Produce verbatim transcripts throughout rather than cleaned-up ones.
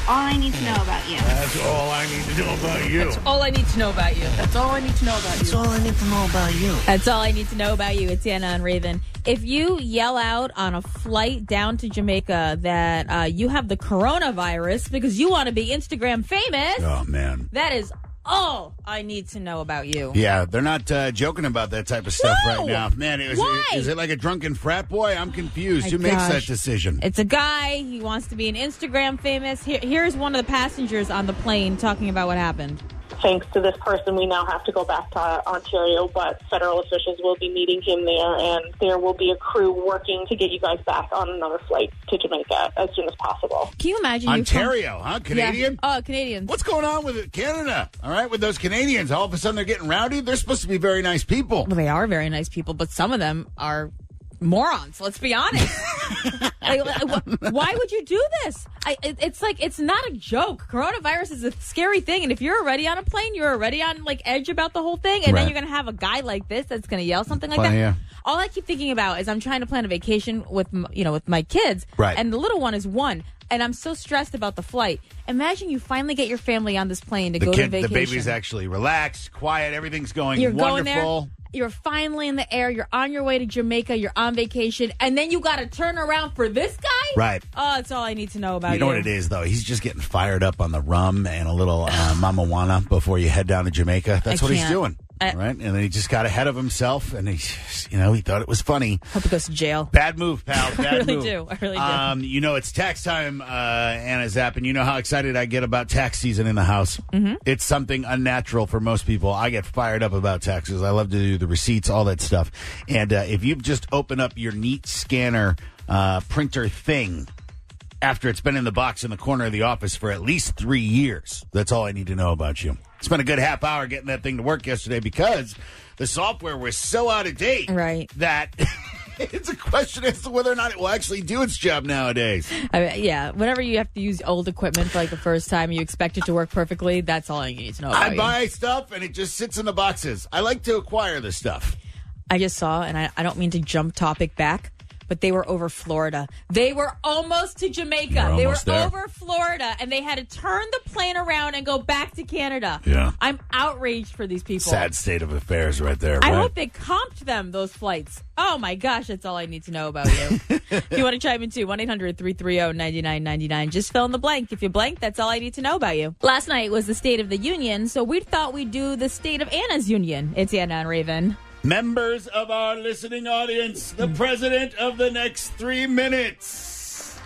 all I need to know about you. That's all I need to know about you. That's all I need to know about you. That's all I need to know about That's all I need to know about you. That's all I need to know about you. It's Anna and Raven. If you yell out on a flight down to Jamaica that uh, you have the coronavirus because you want to be Instagram famous, Oh, man. that is all I need to know about you. Yeah, they're not uh, joking about that type of stuff No! right now. Man, is, Why? is it like a drunken frat boy? I'm confused. My Who makes that gosh. decision? It's a guy. He wants to be an Instagram famous. Here, here's one of the passengers on the plane talking about what happened. Thanks to this person, we now have to go back to Ontario, but federal officials will be meeting him there, and there will be a crew working to get you guys back on another flight to Jamaica as soon as possible. Can you imagine? you Ontario, huh? Canadian? Yeah. Oh, Canadians. What's going on with it? Canada? All right, with those Canadians, all of a sudden they're getting rowdy. They're supposed to be very nice people. Well, they are very nice people, but some of them are morons. Let's be honest. Like, wh- why would you do this? I, it, it's like it's not a joke. Coronavirus is a scary thing, and if you're already on a plane, you're already on like edge about the whole thing, and Right. then you're gonna have a guy like this that's gonna yell something like Well, that. yeah. All I keep thinking about is I'm trying to plan a vacation with m- you know with my kids, Right. and the little one is one. And I'm so stressed about the flight. Imagine you finally get your family on this plane to The go kid, to the vacation. baby's actually relaxed, quiet. Everything's going You're wonderful. going there. You're finally in the air. You're on your way to Jamaica. You're on vacation. And then you got to turn around for this guy? Right. Oh, that's all I need to know about you. You know what it is, though? He's just getting fired up on the rum and a little uh, mamajuana before you head down to Jamaica. That's I what he's can't. doing. I- right? And then he just got ahead of himself, and he, you know, he thought it was funny. Hope he goes to jail. Bad move, pal. Bad I really move. do. I really do. Um, you know, it's tax time, uh, Anna Zapp, and you know how excited I get about tax season in the house. Mm-hmm. It's something unnatural for most people. I get fired up about taxes. I love to do the receipts, all that stuff. And uh, if you've just opened up your neat scanner uh, printer thing after it's been in the box in the corner of the office for at least three years, that's all I need to know about you. Spent a good half hour getting that thing to work yesterday because the software was so out of date Right. that it's a question as to whether or not it will actually do its job nowadays. I mean, yeah, whenever you have to use old equipment for like the first time, you expect it to work perfectly. That's all I need to know about I you. buy stuff and it just sits in the boxes. I like to acquire this stuff. I just saw, and I, I don't mean to jump topic back, but they were over Florida. They were almost to Jamaica. They're They were almost there. over Florida, and they had to turn the plane around and go back to Canada. Yeah. I'm outraged for these people. Sad state of affairs right there. I right? hope they comped them, those flights. Oh, my gosh, that's all I need to know about you. If you want to chime in, too, one eight hundred three three zero nine nine nine nine. Just fill in the blank. If you blank, that's all I need to know about you. Last night was the State of the Union, so we thought we'd do the State of Anna's Union. It's Anna and Raven. Members of our listening audience, the president of the next three minutes.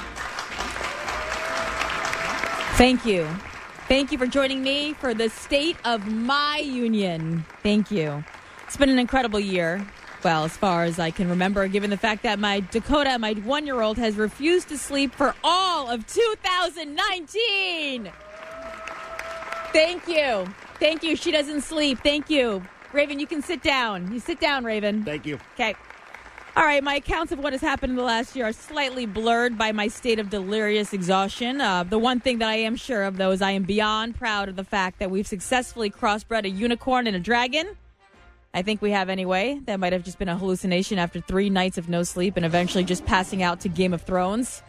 Thank you. Thank you for joining me for the State of my Union. Thank you. It's been an incredible year. Well, as far as I can remember, given the fact that my Dakota, my one-year-old, has refused to sleep for all of two thousand nineteen. Thank you. Thank you. She doesn't sleep. Thank you. Raven, you can sit down. You sit down, Raven. Thank you. Okay. All right, my accounts of what has happened in the last year are slightly blurred by my state of delirious exhaustion. Uh, the one thing that I am sure of, though, is I am beyond proud of the fact that we've successfully crossbred a unicorn and a dragon. I think we have anyway. That might have just been a hallucination after three nights of no sleep and eventually just passing out to Game of Thrones.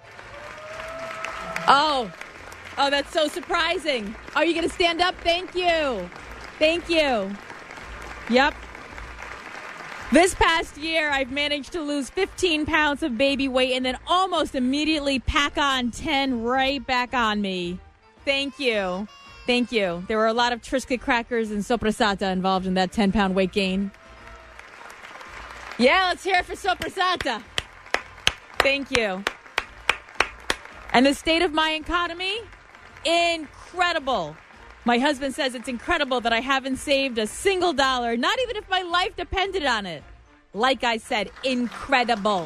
Oh, oh, that's so surprising. Are you going to stand up? Thank you. Thank you. Yep. This past year, I've managed to lose fifteen pounds of baby weight and then almost immediately pack on ten right back on me. Thank you. Thank you. There were a lot of Triscuit crackers and soprasata involved in that ten-pound weight gain. Yeah, let's hear it for soprasata. Thank you. And the state of my economy? Incredible. My husband says it's incredible that I haven't saved a single dollar, not even if my life depended on it. Like I said, incredible.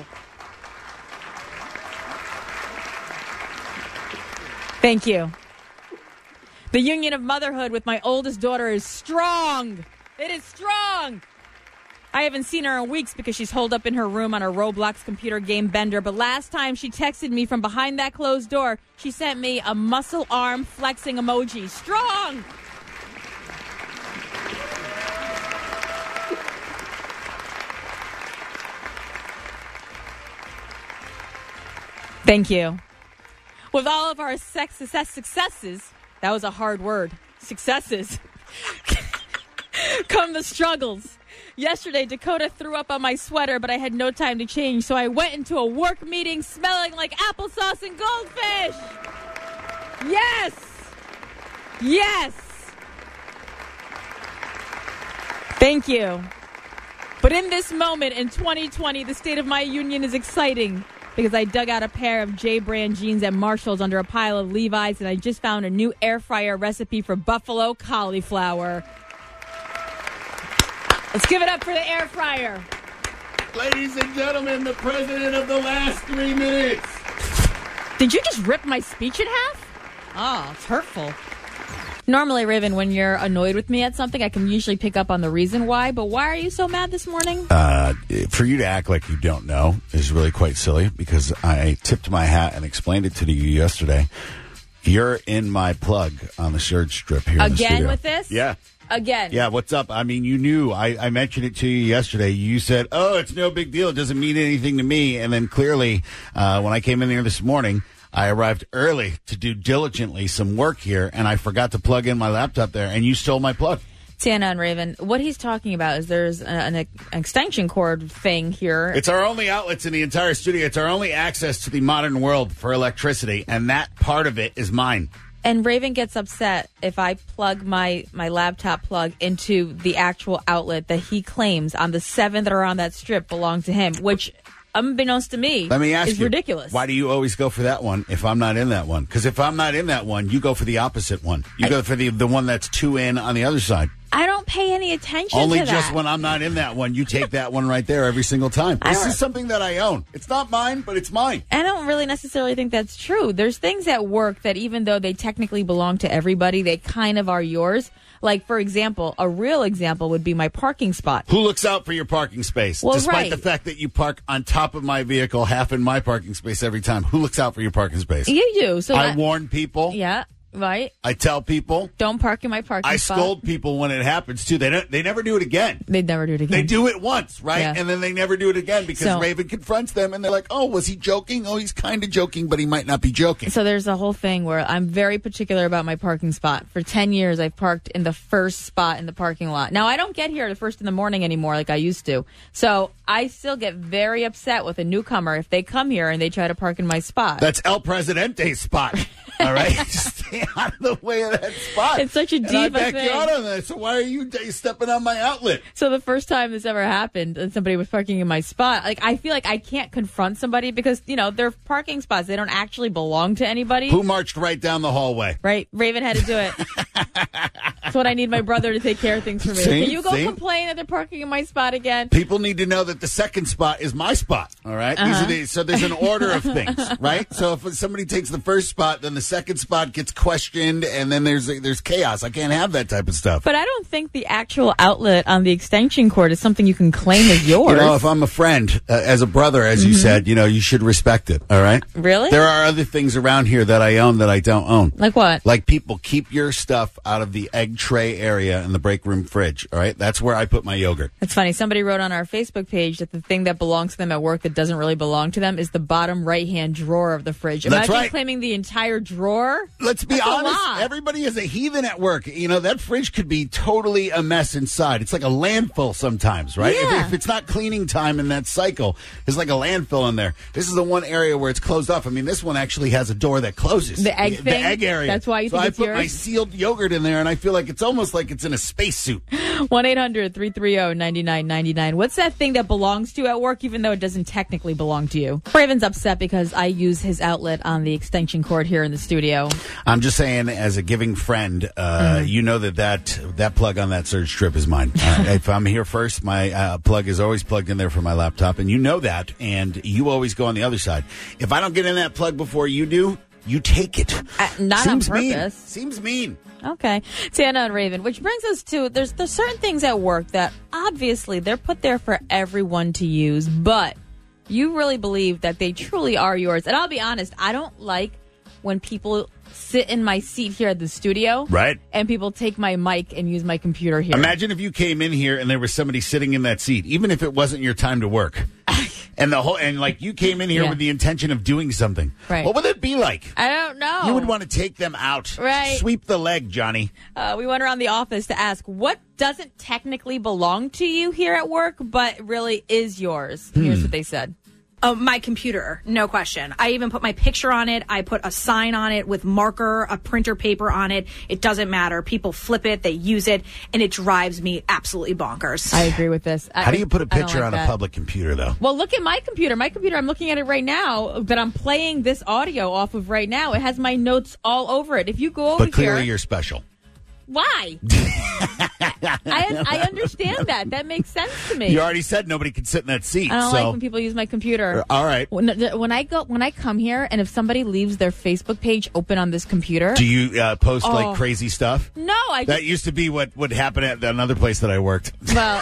Thank you. The union of motherhood with my oldest daughter is strong. It is strong. I haven't seen her in weeks because she's holed up in her room on a Roblox computer game bender. But last time she texted me from behind that closed door, she sent me a muscle arm flexing emoji. Strong! Thank you. With all of our sex success successes, that was a hard word, successes, come the struggles. Yesterday, Dakota threw up on my sweater, but I had no time to change, so I went into a work meeting smelling like applesauce and goldfish. Yes! Yes! Thank you. But in this moment, in twenty twenty, the state of my union is exciting because I dug out a pair of J-brand jeans at Marshall's under a pile of Levi's, and I just found a new air fryer recipe for buffalo cauliflower. Let's give it up for the air fryer. Ladies and gentlemen, the president of the last three minutes. Did you just rip my speech in half? Oh, it's hurtful. Normally, Raven, when you're annoyed with me at something, I can usually pick up on the reason why. But why are you so mad this morning? Uh, for you to act like you don't know is really quite silly because I tipped my hat and explained it to you yesterday. You're in my plug on the surge strip here in the Again studio. with this? Yeah. Again. Yeah, what's up? I mean, you knew. I, I mentioned it to you yesterday. You said, oh, it's no big deal. It doesn't mean anything to me. And then clearly, uh, when I came in here this morning, I arrived early to do diligently some work here, and I forgot to plug in my laptop there, and you stole my plug. Tana and Raven, what he's talking about is there's an, an extension cord thing here. It's our only outlets in the entire studio. It's our only access to the modern world for electricity, and that part of it is mine. And Raven gets upset if I plug my, my laptop plug into the actual outlet that he claims on the seven that are on that strip belong to him, which, unbeknownst to me, Let me ask is you, ridiculous. Why do you always go for that one if I'm not in that one? Because if I'm not in that one, you go for the opposite one. You I, go for the the one that's two in on the other side. I don't pay any attention Only to that. just when I'm not in that one, you take that one right there every single time. I This don't- is something that I own. It's not mine, but it's mine. I don't really necessarily think that's true. There's things at work that even though they technically belong to everybody, they kind of are yours. Like, for example, a real example would be my parking spot. Who looks out for your parking space? Well, Despite right. the fact that you park on top of my vehicle, half in my parking space every time. Who looks out for your parking space? You do. So I that- warn people. Yeah, right. I tell people. Don't park in my parking I spot. scold people when it happens, too. They don't. They never do it again. They'd never do it again. They do it once, right? Yeah. And then they never do it again because So- Raven confronts them and they're like, oh, was he joking? Oh, he's kind of joking, but he might not be joking. So there's a whole thing where I'm very particular about my parking spot. For ten years, I've parked in the first spot in the parking lot. Now, I don't get here the first in the morning anymore like I used to. So I still get very upset with a newcomer if they come here and they try to park in my spot. That's El Presidente's spot. All right? Just stay out of the way of that spot. It's such a and I diva back thing. you out on that. So why are you d- stepping on my outlet? So the first time this ever happened and somebody was parking in my spot, like I feel like I can't confront somebody because, you know, they're parking spots. They don't actually belong to anybody. Who marched right down the hallway? Right? Raven had to do it. That's what I need my brother to take care of things for me. See? Can you go See? complain that they're parking in my spot again? People need to know that the second spot is my spot. All right? These Uh-huh. are the, so there's an order of things, right? So if somebody takes the first spot, then the second spot gets questioned, and then there's there's chaos. I can't have that type of stuff. But I don't think the actual outlet on the extension cord is something you can claim as yours. You know, if I'm a friend, uh, as a brother, as you said, you know, you should respect it. All right? Really? There are other things around here that I own that I don't own. Like what? Like people keep your stuff out of the egg tray area in the break room fridge. All right? That's where I put my yogurt. That's funny. Somebody wrote on our Facebook page that the thing that belongs to them at work that doesn't really belong to them is the bottom right-hand drawer of the fridge. That's Imagine right. claiming the entire drawer. Let's be That's a honest. lot. Everybody is a heathen at work. You know, that fridge could be totally a mess inside. It's like a landfill sometimes, right? Yeah. If, if it's not cleaning time in that cycle, it's like a landfill in there. This is the one area where it's closed off. I mean, this one actually has a door that closes. The egg The thing? egg area. That's why you so think I it's put yours? my sealed yogurt in there, and I feel like it's almost like it's in a spacesuit. one eight hundred three three zero nine nine nine nine. What's that thing that belongs to you at work even though it doesn't technically belong to you? Raven's upset because I use his outlet on the extension cord here in the studio. I'm just saying, as a giving friend, uh, you know that, that that plug on that surge strip is mine. Uh, if I'm here first, my uh, plug is always plugged in there for my laptop, and you know that, and you always go on the other side. If I don't get in that plug before you do, you take it. Uh, not Seems on mean. purpose. Seems mean. Okay. Tana and Raven, which brings us to there's there's certain things at work that obviously they're put there for everyone to use, but you really believe that they truly are yours. And I'll be honest, I don't like when people sit in my seat here at the studio. Right. And people take my mic and use my computer here. Imagine if you came in here and there was somebody sitting in that seat, even if it wasn't your time to work. And the whole and like you came in here Yeah. with the intention of doing something. Right. What would it be like? I don't know. You would want to take them out. Right. Sweep the leg, Johnny. Uh, we went around the office to ask what doesn't technically belong to you here at work, but really is yours. Hmm. Here's what they said. Oh, my computer, no question. I even put my picture on it. I put a sign on it with marker, a printer paper on it. It doesn't matter. People flip it, they use it, and it drives me absolutely bonkers. I agree with this. How do you put a I don't picture like on that. a public computer, though? Well, look at my computer. My computer, I'm looking at it right now, that I'm playing this audio off of right now. It has my notes all over it. If you go over But clearly here, you're special. why? I, I understand that. That makes sense to me. You already said nobody could sit in that seat. I don't so. like when people use my computer. All right. When, when I go, when I come here, and if somebody leaves their Facebook page open on this computer, Do you uh, post Oh. like crazy stuff? no, I That just, used to be what would happen at another place that I worked. well,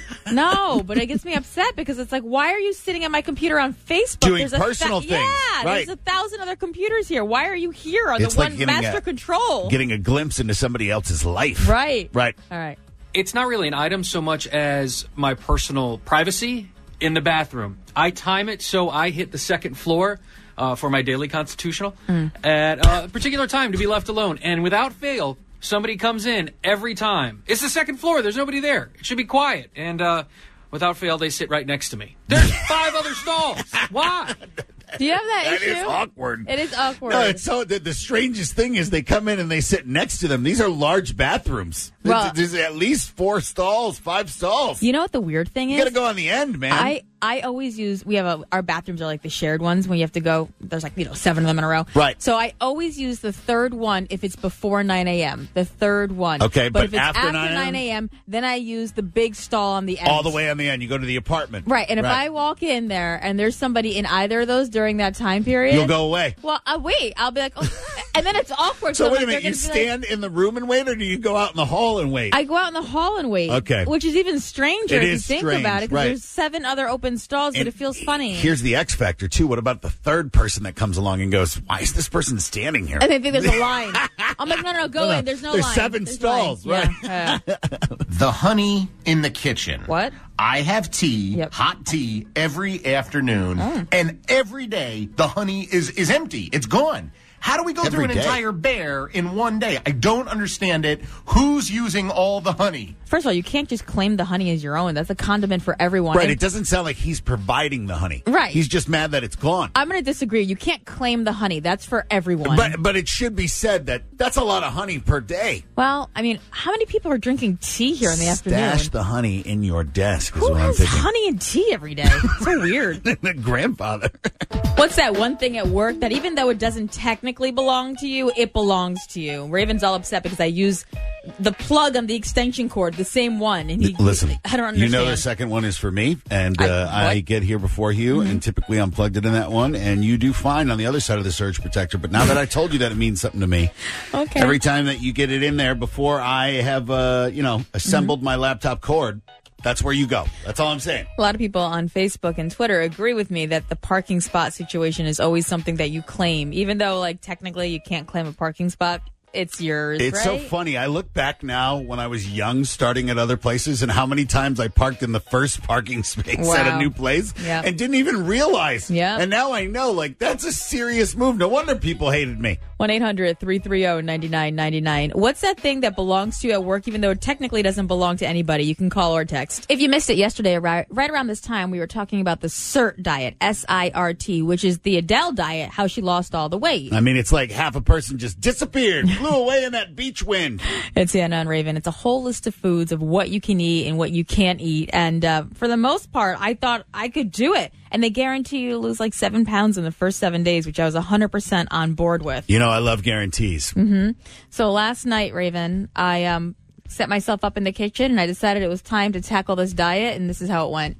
no, but it gets me upset because it's like, why are you sitting at my computer on Facebook? Doing There's a personal things. Yeah, Right. there's a thousand other computers here. Why are you here on It's the like one getting master a- control? Getting a glimpse into somebody else's life. right, Right. All right. It's not really an item so much as my personal privacy in the bathroom. I time it so I hit the second floor uh, for my daily constitutional at a particular time to be left alone. And without fail, somebody comes in every time. It's the second floor. There's nobody there. It should be quiet. And uh, without fail, they sit right next to me. There's five other stalls. Why? Do you have that, That issue? is awkward. It is awkward. No, it's so the, the strangest thing is they come in and they sit next to them. These are large bathrooms. Well- there's, there's at least four stalls, five stalls. you know what the weird thing You is? got to go on the end, man. I, I always use, we have a, our bathrooms are like the shared ones when you have to go, there's like, you know, seven of them in a row. Right. So I always use the third one if it's before nine a.m. The third one. Okay, but if it's after after nine a.m.? nine a.m., then I use the big stall on the end. All the way on the end. You go to the apartment. Right. And if I walk in there and there's somebody in either of those during that time period, You'll go away. well, I'll wait. I'll be like, oh. And then it's awkward. So I'm wait like, a minute. they're You gonna be like- stand in the room and wait, or do you go out in the hall and wait? I go out in the hall and wait. Okay. Which is even stranger It if is you think strange, about it, because right. there's seven other open stalls, but And it feels funny. Here's the X factor too. What about the third person that comes along and goes, "Why is this person standing here?" And they think there's a line. I'm like, no, no, no, go No, no. in. There's no There's line. seven There's stalls, line. right? Yeah, yeah. The honey in the kitchen. What? I have tea, Yep. hot tea, every afternoon, Oh. and every day the honey is, is empty. It's gone. How do we go Every through an day. entire bear in one day? I don't understand it. Who's using all the honey? First of all, you can't just claim the honey as your own. That's a condiment for everyone. Right. And It doesn't sound like he's providing the honey. Right. He's just mad that it's gone. I'm going to disagree. You can't claim the honey. That's for everyone. But but it should be said that that's a lot of honey per day. well, I mean, how many people are drinking tea here in the afternoon? Stash the honey in your desk is Who what I'm has thinking. honey and tea every day? It's so weird. Grandfather. What's that one thing at work that even though it doesn't technically belong to you, it belongs to you? Raven's all upset because I use the plug on the extension cord, the same one. And he, Listen, I don't you understand. know the second one is for me, and I- uh, I, what? get here before you, Mm-hmm. and typically I'm plugged it in that one, and you do fine on the other side of the surge protector. But now that I told you that, it means something to me. Okay. Every time that you get it in there before I have, uh, you know, assembled my laptop cord, that's where you go. That's all I'm saying. A lot of people on Facebook and Twitter agree with me that the parking spot situation is always something that you claim, even though, like, technically you can't claim a parking spot. It's yours, It's so right? funny. I look back now when I was young, starting at other places, and how many times I parked in the first parking space at a Wow. new place Yeah. and didn't even realize. Yeah. And now I know, like, that's a serious move. No wonder people hated me. one eight hundred three three zero nine nine nine nine. What's that thing that belongs to you at work, even though it technically doesn't belong to anybody? You can call or text. If you missed it yesterday, right, right around this time, we were talking about the S I R T diet, S I R T, which is the Adele diet, how she lost all the weight. I mean, it's like half a person just disappeared, flew away in that beach wind. It's Anna and Raven. It's a whole list of foods of what you can eat and what you can't eat. And uh, for the most part, I thought I could do it. And they guarantee you to lose like seven pounds in the first seven days, which I was one hundred percent on board with. You know, I love guarantees. Mm-hmm. So last night, Raven, I um, set myself up in the kitchen and I decided it was time to tackle this diet. And this is how it went.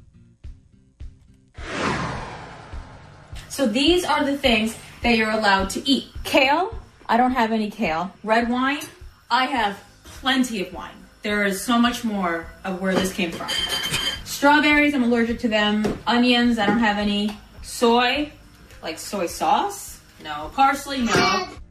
So these are the things that you're allowed to eat. Kale. I don't have any kale. Red wine. I have plenty of wine. There is so much more of where this came from. Strawberries, I'm allergic to them. Onions, I don't have any. Soy, like soy sauce? No. Parsley, no.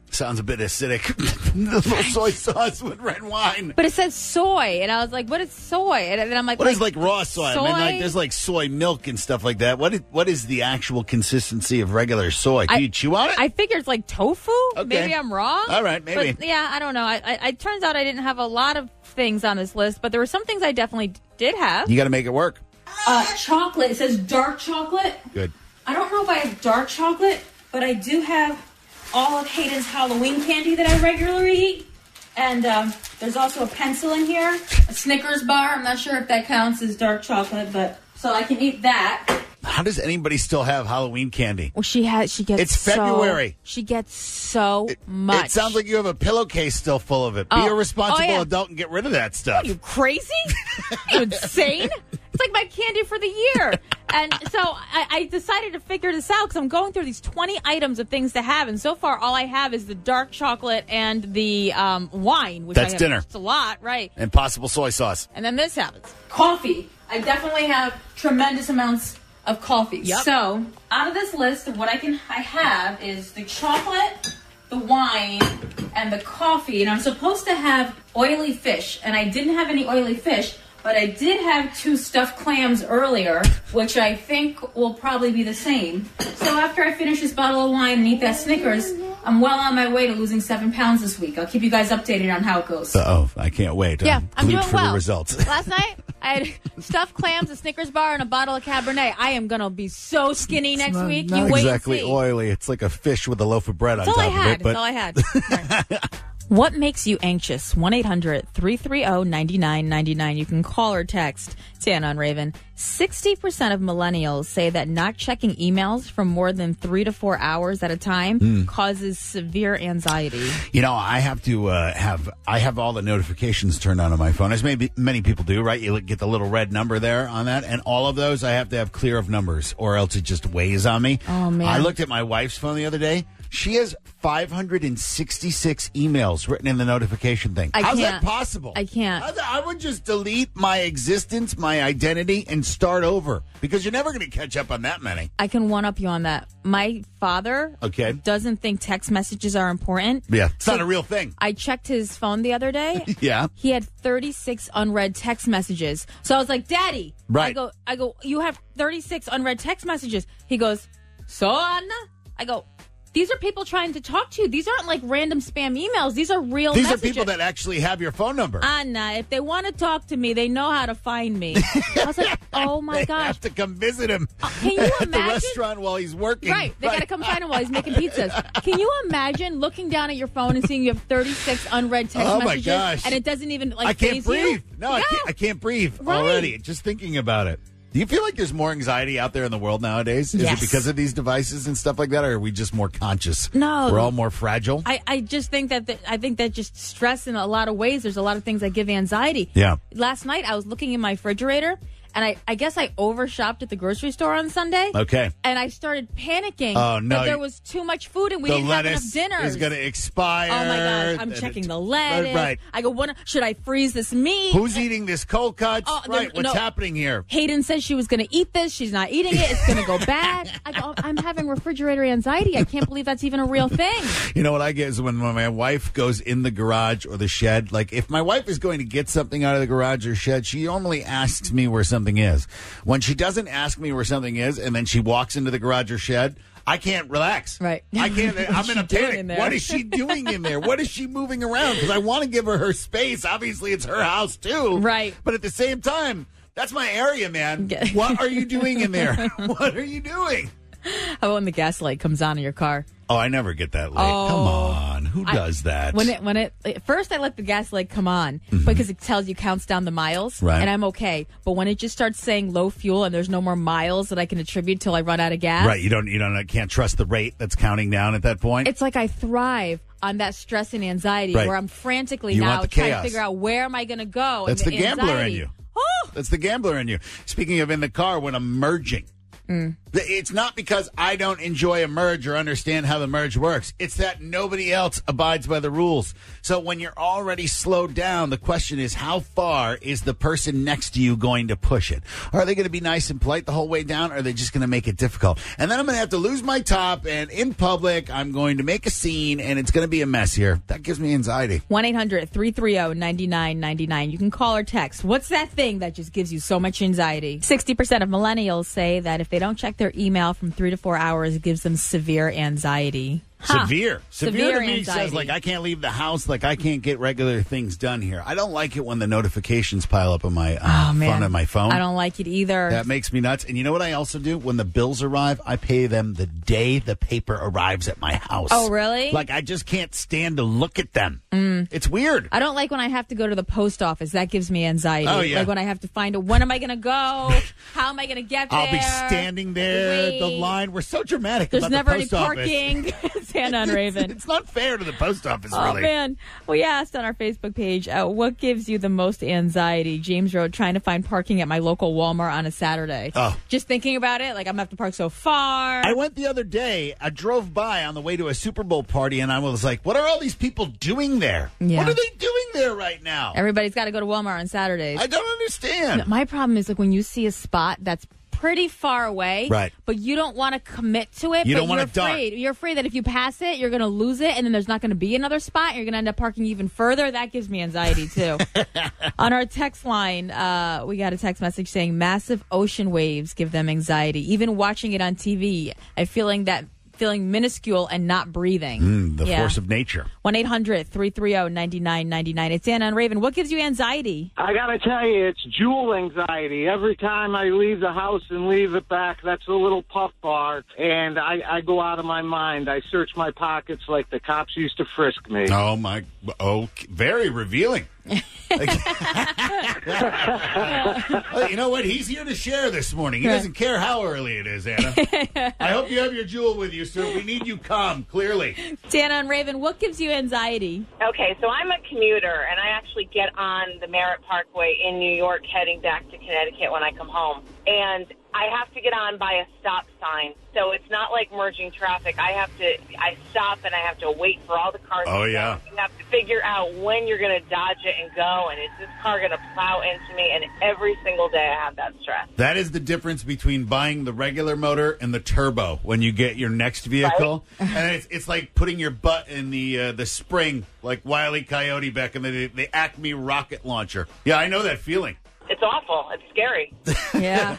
Sounds a bit acidic. The little soy sauce with red wine. But it says soy, and I was like, "What is soy?" And then I'm like, What is like raw soy? soy? I mean, like there's like soy milk and stuff like that. What is, what is the actual consistency of regular soy? Can I- you chew on it? I figured it's like tofu. Okay. Maybe I'm wrong. All right, maybe. But yeah, I don't know. I, I, it turns out I didn't have a lot of things on this list, but there were some things I definitely did have. You got to make it work. Uh, chocolate. It says dark chocolate. Good. I don't know if I have dark chocolate, but I do have all of Hayden's Halloween candy that I regularly eat. And um, there's also a pencil in here, a Snickers bar. I'm not sure if that counts as dark chocolate, but so I can eat that. How does anybody still have Halloween candy? Well, she has. She gets. It's so- February. She gets so much. It sounds like you have a pillowcase still full of it. Be Oh. a responsible Oh, yeah. adult and get rid of that stuff. Are you crazy? Are you insane? It's like my candy for the year. And so I, I decided to figure this out because I'm going through these twenty items of things to have. And so far, all I have is the dark chocolate and the um, wine, which That's I have dinner. just a lot, right? And possible soy sauce. And then this happens. Coffee. I definitely have tremendous amounts of coffee. Yep. So out of this list of what I can I have is the chocolate, the wine, and the coffee. And I'm supposed to have oily fish, and I didn't have any oily fish, but I did have two stuffed clams earlier, which I think will probably be the same. So after I finish this bottle of wine and eat that Snickers, I'm well on my way to losing seven pounds this week. I'll keep you guys updated on how it goes. Uh-oh, I can't wait. Yeah, I'm glued doing for well. the results. Last night, I had stuffed clams, a Snickers bar, and a bottle of Cabernet. I am going to be so skinny next Not- week. Not you wait exactly and see. oily. It's like a fish with a loaf of bread That's on all I top of had. it. But That's all I had. Right. What makes you anxious? one eight hundred three three zero nine nine nine nine. You can call or text Dan on Raven. sixty percent of millennials say that not checking emails for more than three to four hours at a time Mm. causes severe anxiety. You know, I have to uh, have I have all the notifications turned on on my phone, as maybe many people do, right? You get the little red number there on that, and all of those I have to have clear of numbers, or else it just weighs on me. Oh, man. I looked at my wife's phone the other day. She has five hundred sixty-six emails written in the notification thing. I How's can't. that possible? I can't. How's that- I would just delete my existence, my identity, and start over, because you're never going to catch up on that many. I can one up you on that. My father Okay. doesn't think text messages are important. Yeah, it's So not a real thing. I checked his phone the other day. Yeah. He had thirty-six unread text messages. So I was like, Daddy. I Right. go, I go, you have thirty-six unread text messages. He goes, Son? I go, these are people trying to talk to you. These aren't like random spam emails. These are real These messages. are people that actually have your phone number. Anna, if they want to talk to me, they know how to find me. I was like, oh my they gosh. have to come visit him Uh, can you at the imagine? restaurant while he's working. Right. They got to come find him while he's making pizzas. Can you imagine looking down at your phone and seeing you have thirty-six unread text Oh, my messages gosh. and it doesn't even like I can't faze breathe. you? No, I, Yeah. can't, I can't breathe Right. already. Just thinking about it. Do you feel like there's more anxiety out there in the world nowadays? Is Yes. it because of these devices and stuff like that, or are we just more conscious? No. We're all more fragile? I, I just think that the, I think that just stress in a lot of ways. There's a lot of things that give anxiety. Yeah. Last night I was looking in my refrigerator, and I, I guess I overshopped at the grocery store on Sunday. Okay. And I started panicking Oh, no, that there you- was too much food and we the didn't have enough lettuce dinners. is going to expire. Oh my gosh! I'm and checking it- the lettuce. Right. I go, what, should I freeze this meat? Who's eating this cold cuts? Oh, the- right. What's no. happening here? Hayden says she was going to eat this. She's not eating it. It's going to go bad. I go, I'm having refrigerator anxiety. I can't believe that's even a real thing. You know what I get is when my wife goes in the garage or the shed. Like, if my wife is going to get something out of the garage or shed, she normally asks me where something is. When she doesn't ask me where something is, and then she walks into the garage or shed, I can't relax. Right. I can't. I'm What's in a she doing panic. in there? What is she doing in there? What is she moving around? Because I want to give her her space. Obviously, it's her house too. Right. But at the same time, that's my area, man. Yeah. What are you doing in there? What are you doing? How about when the gas light comes on in your car? Oh, I never get that late. Oh. Come on. Who I- does that? When it when it at first I let the gas light come on because it tells you counts down the miles, Mm-hmm. Right. and I'm okay. But when it just starts saying low fuel and there's no more miles that I can attribute till I run out of gas, Right, you don't, you don't, can't trust the rate that's counting down at that point. it's like I thrive on that stress and anxiety Right. where I'm frantically You now want the trying chaos. to figure out where am I going to go. That's and the gambler in anxiety. you. Oh, That's the gambler in you. Speaking of in the car, when I'm merging, It's not because I don't enjoy a merge or understand how the merge works. It's that nobody else abides by the rules. So when you're already slowed down, the question is, how far is the person next to you going to push it? Are they going to be nice and polite the whole way down, or are they just going to make it difficult? And then I'm going to have to lose my top, and in public, I'm going to make a scene, and it's going to be a mess here. That gives me anxiety. one eight hundred three three zero nine nine nine nine. You can call or text. What's that thing that just gives you so much anxiety? sixty percent of millennials say that if they don't check their email from three to four hours, it gives them severe anxiety. Huh. Severe. Severe, Severe to me anxiety. says, like, I can't leave the house, like, I can't get regular things done here. I don't like it when the notifications pile up on my uh, Oh, man. phone on my phone. I don't like it either. That makes me nuts. And you know what I also do? When the bills arrive, I pay them the day the paper arrives at my house. Oh, really? Like, I just can't stand to look at them. Mm. It's weird. I don't like when I have to go to the post office. That gives me anxiety. Oh, yeah. Like when I have to find a, when am I going to go? How am I going to get there? I'll be standing there, Wait. the line. We're so dramatic There's about never the any post office. parking. Santa and Raven. It's not fair to the post office, Oh, really. man. We asked on our Facebook page, uh, what gives you the most anxiety? James wrote, trying to find parking at my local Walmart on a Saturday. Oh. Just thinking about it, like I'm going to have to park so far. I went the other day, I drove by on the way to a Super Bowl party, and I was like, what are all these people doing there? Yeah. What are they doing there right now? Everybody's got to go to Walmart on Saturdays. I don't understand. My problem is like when you see a spot that's pretty far away, Right. but you don't want to commit to it. You but don't want you're it dark. afraid. You're afraid that if you pass it, you're going to lose it, and then there's not going to be another spot, and you're going to end up parking even further. That gives me anxiety, too. On our text line, uh, we got a text message saying massive ocean waves give them anxiety. Even watching it on T V, I'm feeling that feeling minuscule and not breathing. Mm, the Yeah. force of nature. one eight hundred three three zero nine nine nine nine. It's Anna and Raven. What gives you anxiety? I gotta tell you, it's jewel anxiety. Every time I leave the house and leave it back, that's a little puff bar, and I, I go out of my mind. I search my pockets like the cops used to frisk me. Oh, my. Oh, very revealing. Like- Well, you know what? He's here to share this morning. He doesn't care how early it is, Anna. I hope you have your jewel with you, sir. We need you calm, clearly. Dana and Raven, what gives you anxiety? Okay, so I'm a commuter, and I actually get on the Merritt Parkway in New York heading back to Connecticut when I come home. And I have to get on by a stop sign. So it's not like merging traffic. I have to, I stop and I have to wait for all the cars Oh, to yeah. go. You have to figure out when you're going to dodge it and go, and is this car going to plow into me? And every single day I have that stress. That is the difference between buying the regular motor and the turbo when you get your next vehicle. Right. And it's, it's like putting your butt in the uh, the spring, like Wile E. Coyote back in the, the Acme rocket launcher. Yeah, I know that feeling. It's awful. It's scary. Yeah.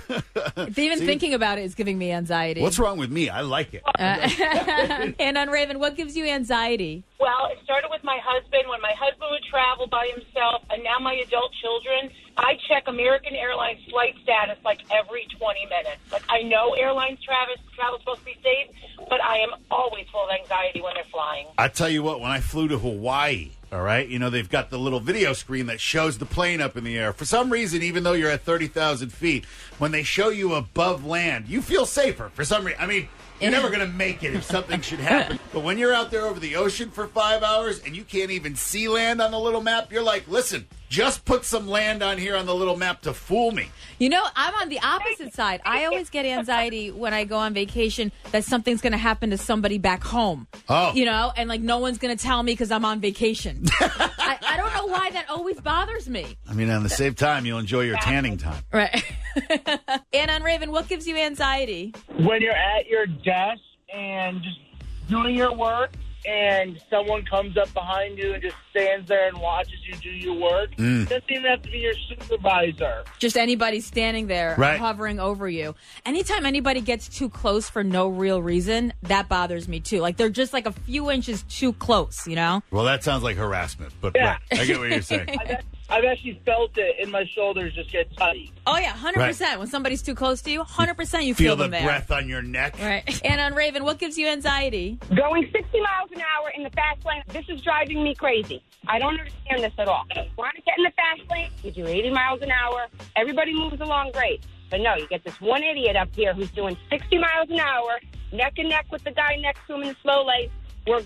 Even See? thinking about it is giving me anxiety. What's wrong with me? I like it. Uh, and on Raven, what gives you anxiety? Well, it started with my husband. When my husband would travel by himself, and now my adult children, I check American Airlines flight status like every twenty minutes. Like, I know airlines travel travel supposed to be safe, but I am always full of anxiety when they're flying. I tell you what, when I flew to Hawaii, all right, you know, they've got the little video screen that shows the plane up in the air. For some reason, even though you're at thirty thousand feet, when they show you above land, you feel safer for some reason. I mean, you're never going to make it if something should happen. But when you're out there over the ocean for five hours and you can't even see land on the little map, you're like, listen, just put some land on here on the little map to fool me. You know, I'm on the opposite side. I always get anxiety when I go on vacation that something's going to happen to somebody back home. Oh. You know, and like no one's going to tell me because I'm on vacation. I, I don't know why that always bothers me. I mean, on the same time, you'll enjoy your tanning time. Right. And on Raven, what gives you anxiety? When you're at your desk and just doing your work, and someone comes up behind you and just stands there and watches you do your work. Mm. It doesn't even have to be your supervisor. Just anybody standing there, Right. hovering over you. Anytime anybody gets too close for no real reason, that bothers me too. Like they're just like a few inches too close, you know? Well, that sounds like harassment, but Yeah. right, I get what you're saying. I've, I've actually felt it in my shoulders just get tight. Oh yeah, one hundred percent. Right. When somebody's too close to you, one hundred percent you Feel feel, the them there. breath on your neck. Right. And on Raven, what gives you anxiety? Going sixty miles an hour in the fast lane, this is driving me crazy. I don't understand this at all. You want to get in the fast lane, you do eighty miles an hour, everybody moves along great. But no, you get this one idiot up here who's doing sixty miles an hour, neck and neck with the guy next to him in the slow lane. We're going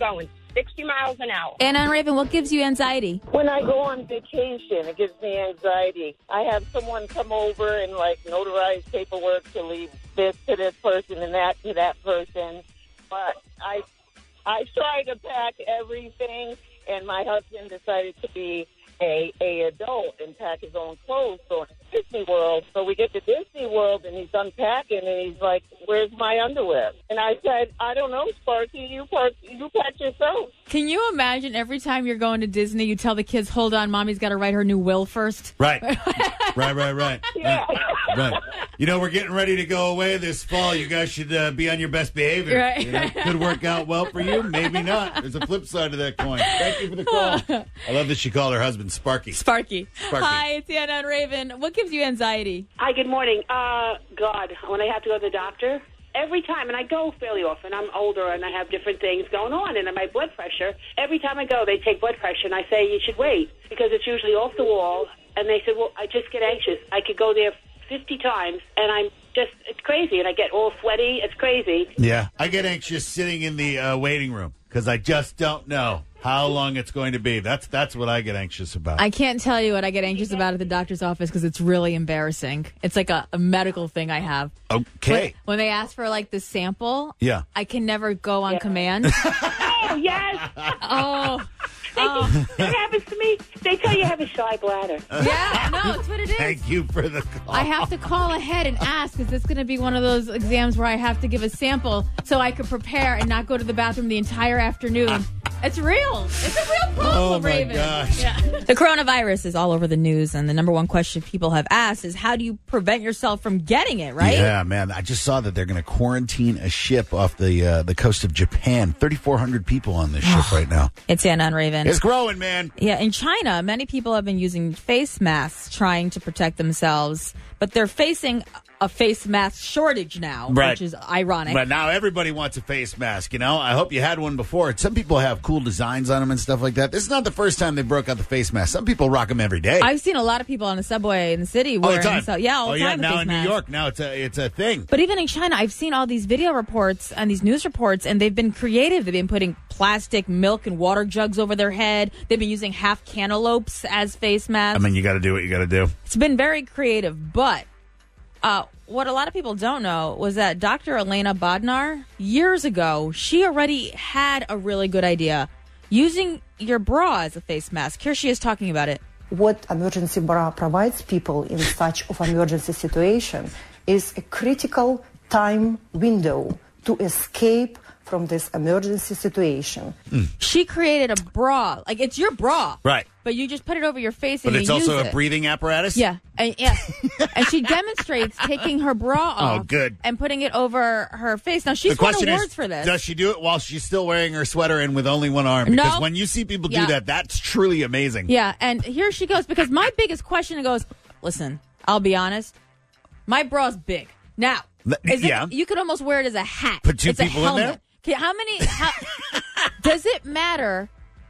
sixty miles an hour. Anna and Raven, what gives you anxiety? When I go on vacation, it gives me anxiety. I have someone come over and, like, notarize paperwork to leave this to this person and that to that person. But I, I try to pack everything, and my husband decided to be a, a adult and pack his own clothes. So in Disney World, so we get to Disney World, and he's unpacking, and he's like, "Where's my underwear?" And I said, "I don't know, Sparky. You pack, you pack yourself." Can you imagine every time you're going to Disney, you tell the kids, "Hold on, Mommy's got to write her new will first." Right. right, right, right. Yeah. Right. You know, we're getting ready to go away this fall. You guys should uh, be on your best behavior. Right. You know, could work out well for you, maybe not. There's a flip side to that coin. Thank you for the call. I love that she called her husband Sparky. Sparky. Sparky. Hi, it's Anna and Raven. What gives you anxiety? Hi, good morning. Uh, God, when I have to go to the doctor, every time, and I go fairly often, I'm older and I have different things going on, and my blood pressure, every time I go, they take blood pressure, and I say, you should wait, because it's usually off the wall, and they said, well, I just get anxious. I could go there fifty times, and I'm just, it's crazy, and I get all sweaty. It's crazy. Yeah. I get anxious sitting in the uh, waiting room because I just don't know how long it's going to be. That's that's what I get anxious about. I can't tell you what I get anxious about at the doctor's office because it's really embarrassing. It's like a, a medical thing I have. Okay. When, when they ask for like the sample, Yeah. I can never go on Yeah. command. Oh, yes. oh. They, oh. What happens to me? They tell you I have a shy bladder. Yeah, no, it's what it is. Thank you for the call. I have to call ahead and ask, is this going to be one of those exams where I have to give a sample so I could prepare and not go to the bathroom the entire afternoon? It's real. It's a real problem, Oh, my Raven. gosh. Yeah. The coronavirus is all over the news, and the number one question people have asked is, how do you prevent yourself from getting it, right? Yeah, man. I just saw that they're going to quarantine a ship off the uh, the coast of Japan. thirty-four hundred people on this ship right now. It's Anna and Raven. It's growing, man. Yeah, in China, many people have been using face masks trying to protect themselves, but they're facing a face mask shortage now, Right. which is ironic. But now everybody wants a face mask, you know? I hope you had one before. Some people have cool designs on them and stuff like that. This is not the first time they broke out the face mask. Some people rock them every day. I've seen a lot of people on the subway in the city all the wearing time. So, yeah, all oh, the yeah, time. with now face in masks. New York, now it's a, it's a thing. But even in China, I've seen all these video reports and these news reports, and they've been creative. They've been putting plastic milk and water jugs over their head. They've been using half cantaloupes as face masks. I mean, you got to do what you got to do. It's been very creative, but uh, what a lot of people don't know was that Doctor Elena Bodnar, years ago, she already had a really good idea. Using your bra as a face mask. Here she is talking about it. What emergency bra provides people in such of emergency situation is a critical time window to escape from this emergency situation. Mm. She created a bra. Like, it's your bra. Right. But you just put it over your face and But you it's also use a it. breathing apparatus? Yeah. And, yeah. and she demonstrates taking her bra off Oh, good. and putting it over her face. Now, she's the won question awards is, for this. does she do it while she's still wearing her sweater and with only one arm? Because No. when you see people do Yeah. that, that's truly amazing. Yeah, and here she goes, because my biggest question goes, listen, I'll be honest, my bra's big. Now, Th- is it- yeah. you could almost wear it as a hat. Put two it's a people in helmet. there? Okay, how many, how, does it matter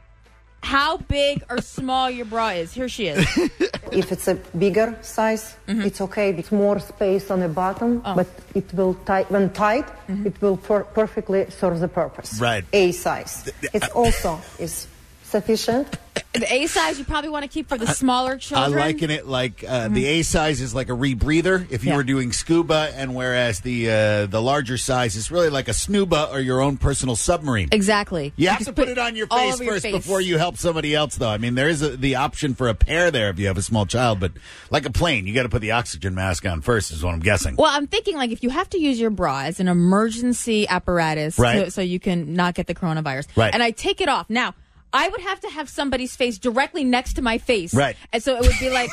how big or small your bra is? Here she is. If it's a bigger size, it's okay. It's more space on the bottom, but it will tight when tight, it will per- perfectly serve the purpose. Right. A size. It's also is sufficient. The A size you probably want to keep for the smaller I children. liken it like uh, the A size is like a rebreather if you Yeah. were doing scuba, and whereas the uh, the larger size is really like a snuba or your own personal submarine. Exactly. You have just to put it on your all face over your first face. before you help somebody else, though. I mean, there is a, the option for a pair there if you have a small child, but like a plane, you got to put the oxygen mask on first, is what I'm guessing. Well, I'm thinking like if you have to use your bra as an emergency apparatus Right. to, so you can not get the coronavirus. Right. And I take it off. Now, I would have to have somebody's face directly next to my face. Right. And so it would be like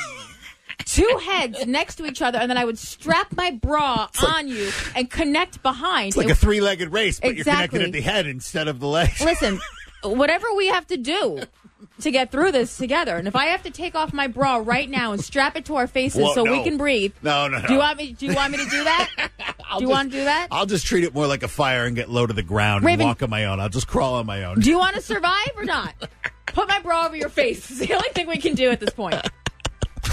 two heads next to each other, and then I would strap my bra on you and connect behind. It's like It- a three-legged race, but you're Exactly. connected at the head instead of the legs. Listen, whatever we have to do to get through this together, and if I have to take off my bra right now and strap it to our faces Well, so we no. can breathe. No, no, no. Do you want me? Do you want me to do that? I'll do you just- want to do that? I'll just treat it more like a fire and get low to the ground Raven- and walk on my own. I'll just crawl on my own. Do you want to survive or not? Put my bra over your face. It's the only thing we can do at this point.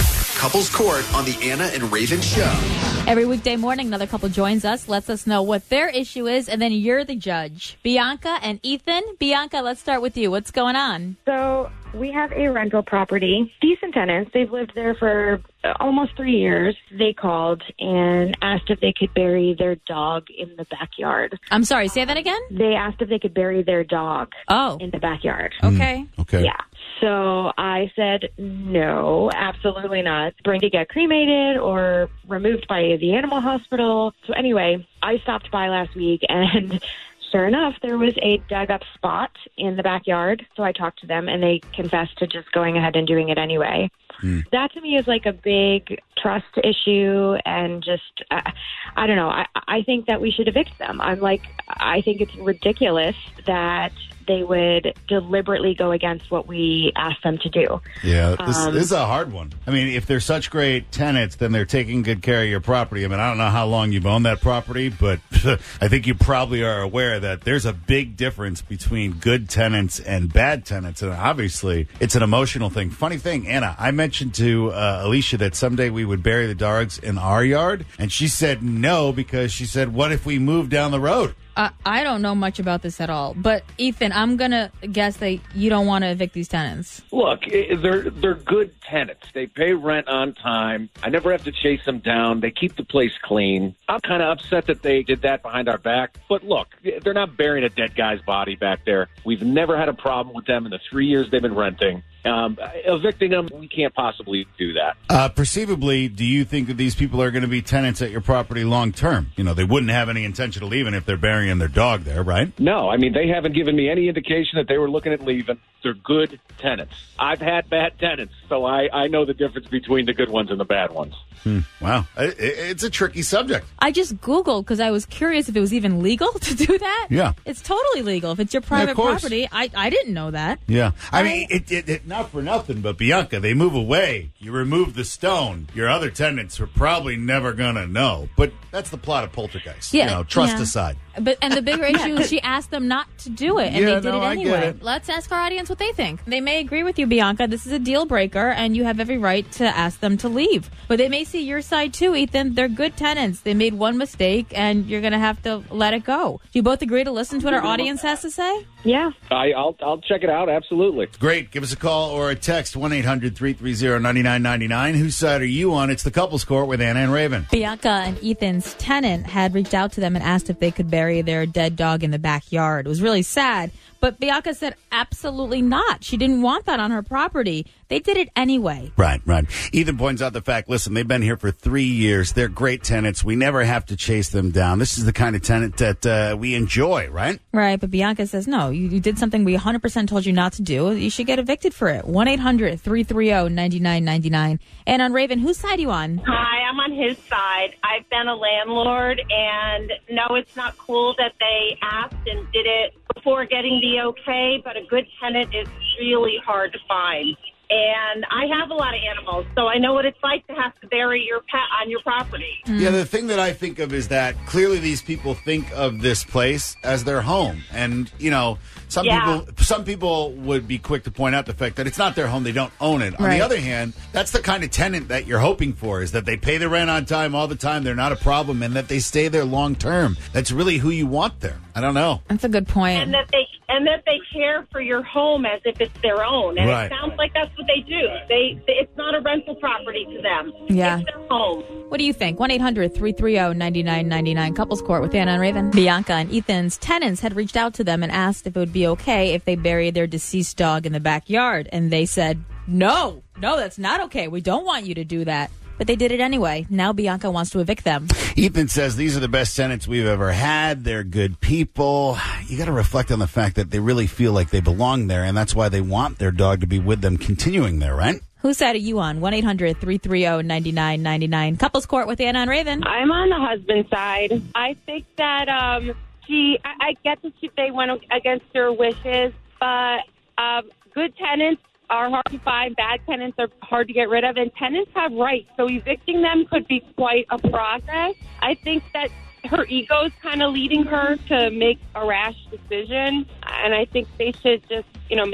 Couples Court on the Anna and Raven Show. Every weekday morning, another couple joins us, lets us know what their issue is, and then you're the judge. Bianca and Ethan. Bianca, let's start with you. What's going on? So we have a rental property. Decent tenants. They've lived there for almost three years. They called and asked if they could bury their dog in the backyard. I'm sorry, say that again? They asked if they could bury their dog oh. in the backyard. Okay. Mm, okay. Yeah. So I said, no, absolutely not. Bring to get cremated or removed by the animal hospital. So anyway, I stopped by last week and sure enough, there was a dug up spot in the backyard. So I talked to them and they confessed to just going ahead and doing it anyway. Mm. That to me is like a big trust issue and just, uh, I don't know. I, I think that we should evict them. I'm like, I think it's ridiculous that they would deliberately go against what we asked them to do. Yeah, this, Um, this is a hard one. I mean, if they're such great tenants, then they're taking good care of your property. I mean, I don't know how long you've owned that property, but I think you probably are aware that there's a big difference between good tenants and bad tenants. And obviously, it's an emotional thing. Funny thing, Anna, I mentioned to uh, Alicia that someday we would bury the dogs in our yard. And she said no, because she said, what if we move down the road? Uh, I don't know much about this at all. But, Ethan, I'm going to guess that you don't want to evict these tenants. Look, eh, they're they're good tenants. They pay rent on time. I never have to chase them down. They keep the place clean. I'm kind of upset that they did that behind our back. But look, they're not burying a dead guy's body back there. We've never had a problem with them in the three years they've been renting. Um, evicting them, we can't possibly do that. Uh, perceivably, do you think that these people are going to be tenants at your property long term? You know, they wouldn't have any intention of leaving if they're burying their dog there, right? No, I mean, they haven't given me any indication that they were looking at leaving. They're good tenants. I've had bad tenants, so I, I know the difference between the good ones and the bad ones. Hmm. Wow. It, it's a tricky subject. I just Googled because I was curious if it was even legal to do that. Yeah. It's totally legal. If it's your private course. property, I, I didn't know that. Yeah. I mean, it, it, it, not for nothing, but Bianca, they move away. You remove the stone. Your other tenants are probably never going to know. But that's the plot of Poltergeist. Yeah, You know, trust yeah. aside. But and the bigger issue is she asked them not to do it, and Yeah, they did no, it I get anyway. it. Let's ask our audience what they think. They may agree with you, Bianca. This is a deal breaker, and you have every right to ask them to leave. But they may see your side too, Ethan. They're good tenants. They made one mistake, and you're going to have to let it go. Do you both agree to listen to what our audience has to say? Yeah. I, I'll I'll check it out. Absolutely. Great. Give us a call or a text, one eight hundred three three zero nine nine nine nine. Whose side are you on? It's the Couples Court with Anna and Raven. Bianca and Ethan's tenant had reached out to them and asked if they could bury their dead dog in the backyard. It was really sad, but Bianca said absolutely not. She didn't want that on her property. They did it anyway. Right, right. Ethan points out the fact, listen, they've been here for three years. They're great tenants. We never have to chase them down. This is the kind of tenant that uh, we enjoy, right? Right, but Bianca says, no, you, you did something we one hundred percent told you not to do. You should get evicted for it. one eight hundred three three zero nine nine nine nine. And on Raven, whose side are you on? Hi, I'm on his side. I've been a landlord, and no, it's not cool that they asked and did it before getting the okay, but a good tenant is really hard to find. And I have a lot of animals, so I know what it's like to have to bury your pet on your property. Yeah, the thing that I think of is that clearly these people think of this place as their home. And, you know, some Yeah. people some people would be quick to point out the fact that it's not their home, they don't own it. On Right. the other hand, that's the kind of tenant that you're hoping for, is that they pay the rent on time all the time, they're not a problem, and that they stay there long term. That's really who you want there. I don't know. That's a good point. And that they and that they care for your home as if it's their own. And Right. it sounds like that's what they do. They, they it's not a rental property to them. Yeah. It's their home. What do you think? one eight hundred three three zero nine nine nine nine. Couples Court with Anna and Raven. Bianca and Ethan's tenants had reached out to them and asked if it would be okay if they buried their deceased dog in the backyard. And they said, no, no, that's not okay. We don't want you to do that. But they did it anyway. Now Bianca wants to evict them. Ethan says these are the best tenants we've ever had. They're good people. You got to reflect on the fact that they really feel like they belong there, and that's why they want their dog to be with them continuing there, right? Whose side are you on? one eight hundred three three zero nine nine nine nine. Couples Court with Anna and Raven. I'm on the husband's side. I think that um, she, I, I get that she, they went against her wishes, but um, good tenants are hard to find. Bad tenants are hard to get rid of, and tenants have rights. So evicting them could be quite a process. I think that her ego is kind of leading her to make a rash decision, and I think they should just, you know, maybe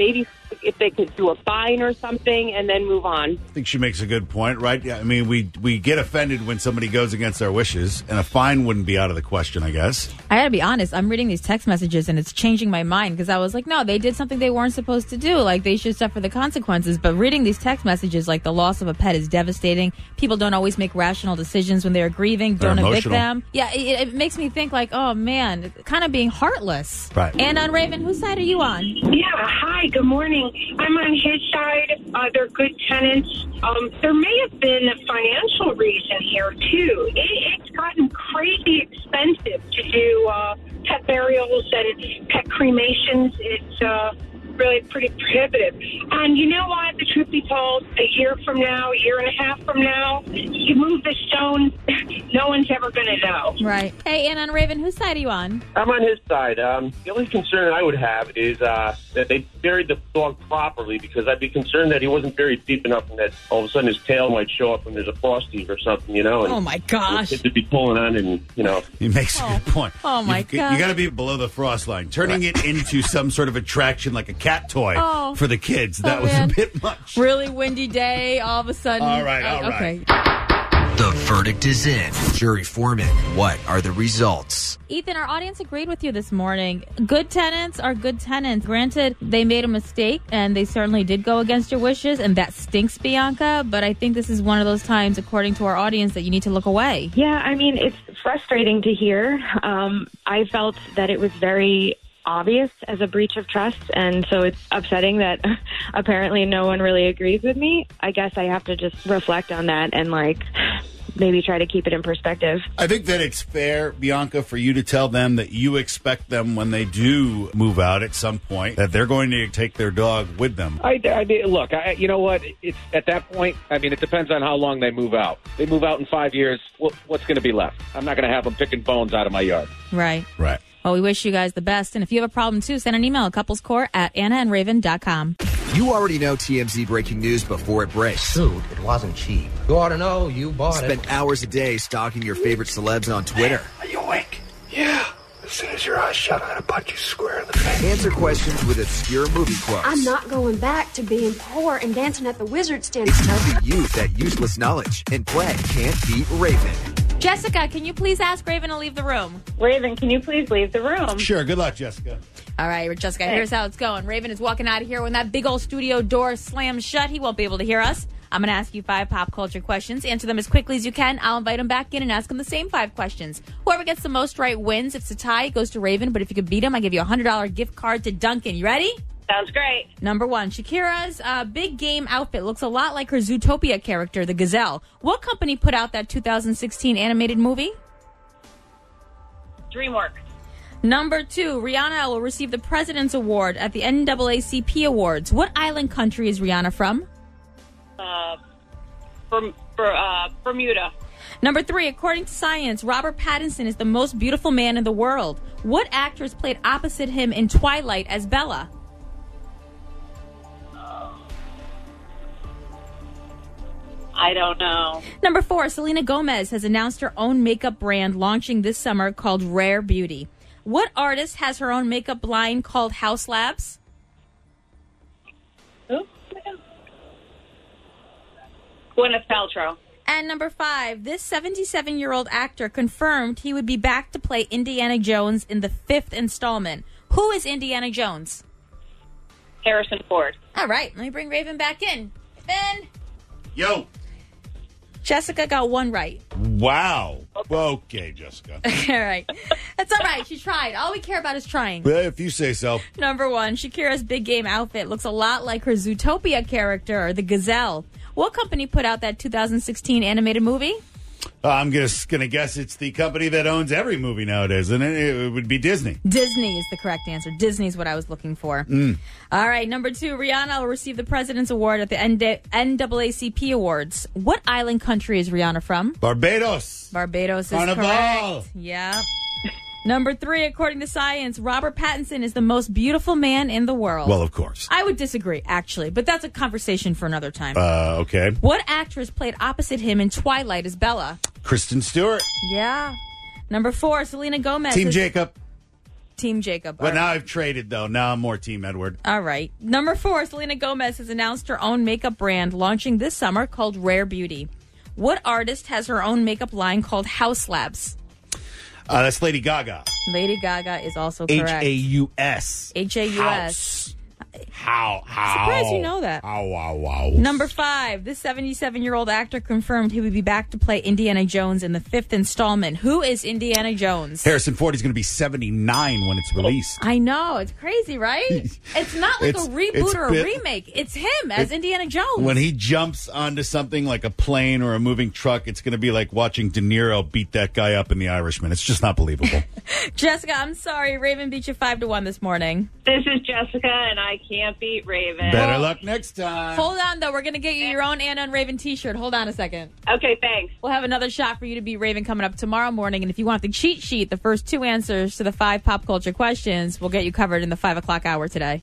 if they could do a fine or something and then move on. I think she makes a good point, right? Yeah, I mean, we we get offended when somebody goes against our wishes, and a fine wouldn't be out of the question, I guess. I gotta be honest, I'm reading these text messages and it's changing my mind because I was like, no, they did something they weren't supposed to do. Like, they should suffer the consequences. But reading these text messages, like, the loss of a pet is devastating. People don't always make rational decisions when they're grieving. They're don't evict emotional. them. Yeah, it, it makes me think, like, oh, man, kind of being heartless. Right. And on Raven, whose side are you on? Yeah, hi, good morning. I'm on his side. Uh, they're good tenants. Um, there may have been a financial reason here, too. It, it's gotten crazy expensive to do uh, pet burials and pet cremations. It's uh, really pretty prohibitive. And you know what? The truth be told, a year from now, a year and a half from now, you move the stone, no one's ever going to know. Right. Hey, and on Raven, whose side are you on? I'm on his side. Um, the only concern I would have is uh, that they buried the dog properly, because I'd be concerned that he wasn't buried deep enough and that all of a sudden his tail might show up when there's a frost heave or something, you know. And Oh, my gosh. the kids would be pulling on and, you know. He makes a good point. Oh, my you, God. You got to be below the frost line. Turning it into some sort of attraction like a cat toy Oh. for the kids, that Oh, was man. a bit much. Really windy day, all of a sudden. All right, all Uh, right. Okay. The verdict is in. Jury foreman, what are the results? Ethan, our audience agreed with you this morning. Good tenants are good tenants. Granted, they made a mistake, and they certainly did go against your wishes, and that stinks, Bianca. But I think this is one of those times, according to our audience, that you need to look away. Yeah, I mean, it's frustrating to hear. Um, I felt that it was very obvious as a breach of trust, and so it's upsetting that apparently no one really agrees with me. I guess I have to just reflect on that and, like, maybe try to keep it in perspective. I think that it's fair, Bianca, for you to tell them that you expect them, when they do move out at some point, that they're going to take their dog with them. I, I mean, look, I, you know what? It's at that point. I mean, it depends on how long they move out. They move out in five years. What, what's going to be left? I'm not going to have them picking bones out of my yard. Right. Right. Well, we wish you guys the best. And if you have a problem, too, send an email at couplescore at anna and raven dot com. You already know T M Z breaking news before it breaks. Dude, it wasn't cheap. You ought to know. You bought Spend it. hours a day stalking your favorite celebs on Twitter. Are you awake? Yeah. As soon as your eyes shut, I'm going to punch you square in the face. Answer questions with obscure movie quotes. I'm not going back to being poor and dancing at the wizard stand. It's time to use that useless knowledge and play Can't Beat Raven. Jessica, can you please ask Raven to leave the room? Raven, can you please leave the room? Sure. Good luck, Jessica. All right, Jessica, here's how it's going. Raven is walking out of here when that big old studio door slams shut. He won't be able to hear us. I'm going to ask you five pop culture questions. Answer them as quickly as you can. I'll invite him back in and ask him the same five questions. Whoever gets the most right wins. If it's a tie, it goes to Raven. But if you can beat him, I give you a one hundred dollars gift card to Dunkin'. You ready? Sounds great. Number one, Shakira's uh, big game outfit looks a lot like her Zootopia character, the gazelle. What company put out that two thousand sixteen animated movie? DreamWorks. Number two, Rihanna will receive the President's Award at the N double A C P Awards. What island country is Rihanna from? Uh, from for uh, Bermuda. Number three, according to science, Robert Pattinson is the most beautiful man in the world. What actress played opposite him in Twilight as Bella? I don't know. Number four, Selena Gomez has announced her own makeup brand launching this summer called Rare Beauty. What artist has her own makeup line called House Labs? Who? Gwyneth Paltrow. And number five, this seventy-seven-year-old actor confirmed he would be back to play Indiana Jones in the fifth installment. Who is Indiana Jones? Harrison Ford. All right, let me bring Raven back in. Raven! Yo. Jessica got one right. Wow. Okay, Jessica. All right. That's all right. She tried. All we care about is trying. Well, if you say so. Number one, Shakira's big game outfit looks a lot like her Zootopia character, the gazelle. What company put out that two thousand sixteen animated movie? Uh, I'm just going to guess it's the company that owns every movie nowadays, and it, it would be Disney. Disney is the correct answer. Disney is what I was looking for. Mm. All right, number two, Rihanna will receive the President's Award at the N double A C P Awards. What island country is Rihanna from? Barbados. Barbados is Carnival. correct. Yeah. Number three, according to science, Robert Pattinson is the most beautiful man in the world. Well, of course. I would disagree, actually, but that's a conversation for another time. Uh, okay. What actress played opposite him in Twilight as Bella? Kristen Stewart. Yeah. Number four, Selena Gomez. Team is- Jacob. Team Jacob. But All now right. I've traded, though. Now I'm more Team Edward. All right. Number four, Selena Gomez has announced her own makeup brand launching this summer called Rare Beauty. What artist has her own makeup line called House Labs? Uh, that's Lady Gaga. Lady Gaga is also H correct. A U S. H A U S. How? How? Surprised you know that. Wow, wow, wow. Number five, this seventy-seven-year-old actor confirmed he would be back to play Indiana Jones in the fifth installment. Who is Indiana Jones? Harrison Ford is going to be seventy-nine when it's released. I know. It's crazy, right? It's not like It's- a reboot it's or a bit- remake. It's him as it- Indiana Jones. When he jumps onto something like a plane or a moving truck, it's going to be like watching De Niro beat that guy up in The Irishman. It's just not believable. Jessica, I'm sorry. Raven beat you five to one this morning. This is Jessica, and I can't beat Raven. Better luck next time. Hold on, though. We're going to get you your own Anna and Raven t-shirt. Hold on a second. Okay, thanks. We'll have another shot for you to beat Raven coming up tomorrow morning. And if you want the cheat sheet, the first two answers to the five pop culture questions, we'll get you covered in the five o'clock hour today.